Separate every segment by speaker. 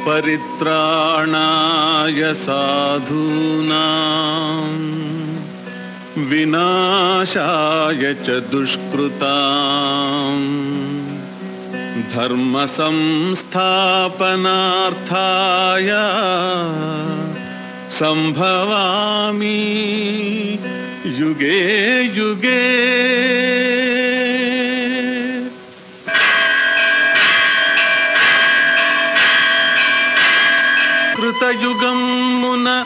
Speaker 1: పరిత్రాణాయ సాధూనాం వినాశాయ చ దుష్కృతాం ధర్మ సంస్థాపనార్థాయ సంభవామి యుగే యుగే. కృతయుగమున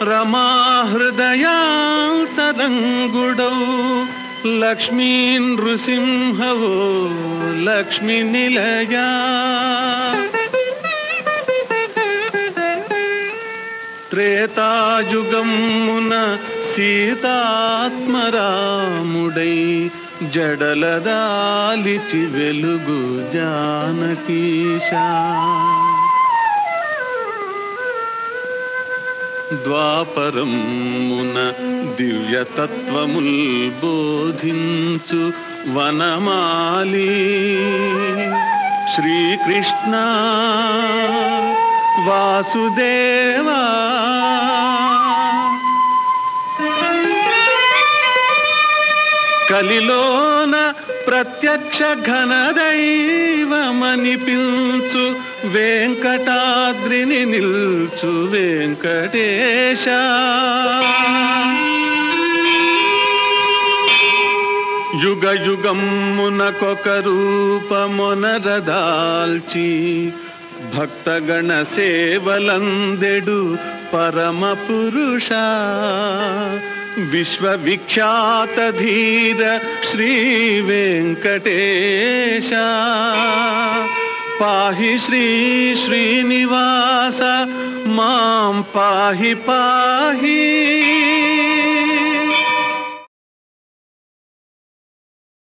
Speaker 1: రమాహృదయాంతరంగుడౌ లక్ష్మీ నృసింహవో లక్ష్మి నిలయా. త్రేతాయుగమున సీతాత్మరాముడై జడలదాలిచి వెలుగు జానకీశా. ద్వాపరమున దివ్యతత్వముల్ బోధించు వనమాలి శ్రీకృష్ణ వాసుదేవా. కలిలోన ప్రత్యక్ష ఘనదైవమనిపించు వెంకటాద్రిని నిల్చు వెంకటేశ. యుగ యుగమునకొక రూపమొనరదాల్చి భక్తగణ సేవలందెడు పరమ పురుష. విశ్వవిఖ్యాత ధీర శ్రీ వెంకటేశ. పాహి శ్రీ శ్రీనివాస మాం పాహి పాహి.